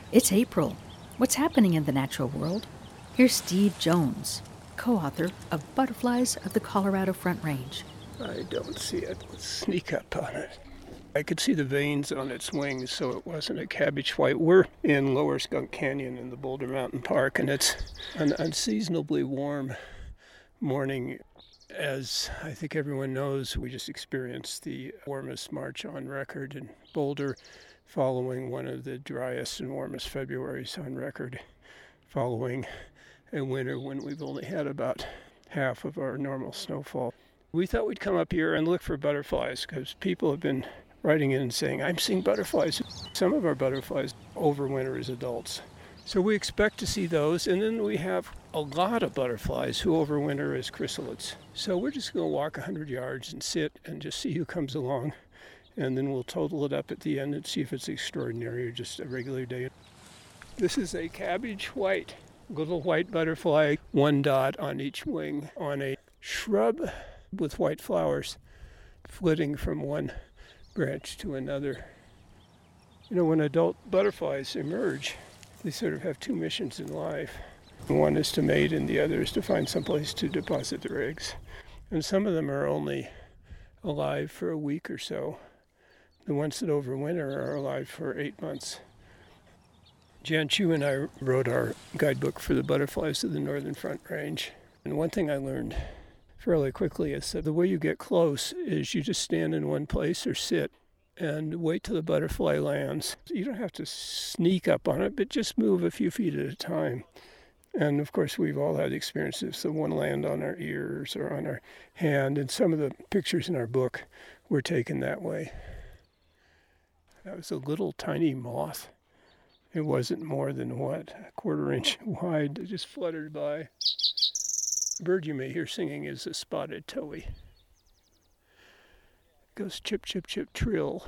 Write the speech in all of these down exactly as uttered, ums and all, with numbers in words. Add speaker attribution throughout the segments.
Speaker 1: It's April. What's happening in the natural world? Here's Steve Jones, co-author of Butterflies of the Colorado Front Range.
Speaker 2: I don't see it. Let's sneak up on it. I could see the veins on its wings, so it wasn't a cabbage white. We're in Lower Skunk Canyon in the Boulder Mountain Park, and it's an unseasonably warm morning. As I think everyone knows, we just experienced the warmest March on record in Boulder, following one of the driest and warmest Februarys on record, following a winter when we've only had about half of our normal snowfall. We thought we'd come up here and look for butterflies because people have been writing in and saying, I'm seeing butterflies. Some of our butterflies overwinter as adults. So we expect to see those, and then we have a lot of butterflies who overwinter as chrysalids. So we're just going to walk one hundred yards and sit and just see who comes along, and then we'll total it up at the end and see if it's extraordinary or just a regular day. This is a cabbage white, little white butterfly, one dot on each wing on a shrub with white flowers flitting from one branch to another. You know, when adult butterflies emerge, they sort of have two missions in life. One is to mate and the other is to find someplace to deposit their eggs. And some of them are only alive for a week or so. The ones that overwinter are alive for eight months. Jan Chu and I wrote our guidebook for the butterflies of the Northern Front Range. And one thing I learned fairly quickly is that the way you get close is you just stand in one place or sit and wait till the butterfly lands. You don't have to sneak up on it, but just move a few feet at a time. And of course, we've all had experiences of one land on our ears or on our hand, and some of the pictures in our book were taken that way. That was a little tiny moth. It wasn't more than, what, a quarter inch wide. It just fluttered by. The bird you may hear singing is a spotted towhee. Goes chip, chip, chip, trill.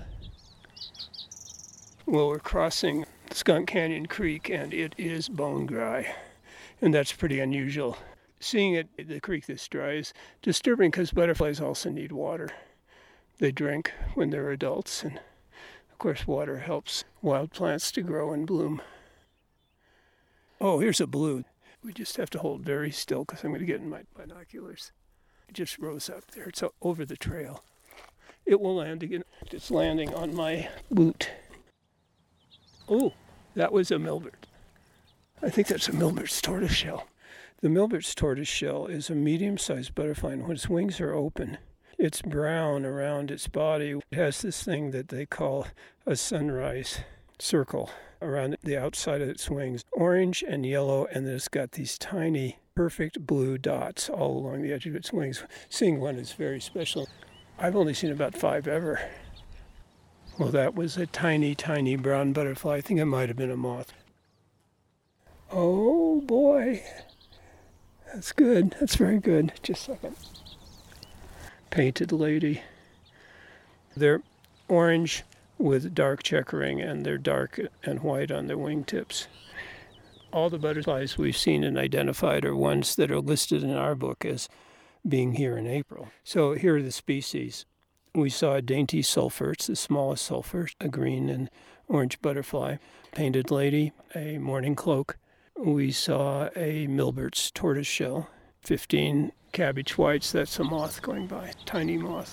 Speaker 2: Well, we're crossing Skunk Canyon Creek, and it is bone dry, and that's pretty unusual. Seeing it, the creek this dry is disturbing because butterflies also need water. They drink when they're adults, and of course water helps wild plants to grow and bloom. Oh, here's a blue. We just have to hold very still because I'm going to get in my binoculars. It just rose up there. It's over the trail. It will land again. It's landing on my boot. Oh, that was a Milbert's. I think that's a Milbert's tortoiseshell. The Milbert's tortoiseshell is a medium-sized butterfly, and when its wings are open, it's brown around its body. It has this thing that they call a sunrise circle around the outside of its wings, orange and yellow, and then it's got these tiny, perfect blue dots all along the edge of its wings. Seeing one is very special. I've only seen about five ever. Well, that was a tiny, tiny brown butterfly. I think it might have been a moth. Oh, boy. That's good. That's very good. Just a second. Painted lady. They're orange with dark checkering, and they're dark and white on their wingtips. All the butterflies we've seen and identified are ones that are listed in our book as being here in April. So here are the species. We saw a dainty sulfur, it's the smallest sulfur, a green and orange butterfly, painted lady, a mourning cloak. We saw a Milbert's tortoiseshell, fifteen cabbage whites, that's a moth going by, tiny moth.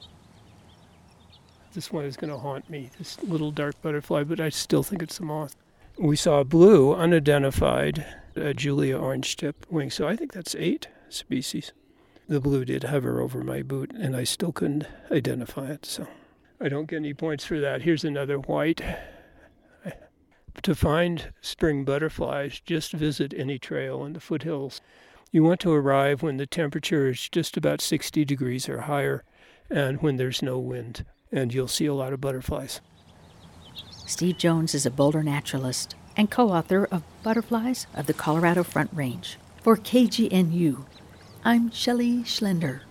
Speaker 2: This one is going to haunt me, this little dark butterfly, but I still think it's a moth. We saw a blue, unidentified, a Julia orange tip wing, so I think that's eight species. The blue did hover over my boot, and I still couldn't identify it, so I don't get any points for that. Here's another white. To find spring butterflies, just visit any trail in the foothills. You want to arrive when the temperature is just about sixty degrees or higher, and when there's no wind, and you'll see a lot of butterflies.
Speaker 1: Steve Jones is a Boulder naturalist and co-author of Butterflies of the Colorado Front Range. For K G N U, I'm Shelley Schlender.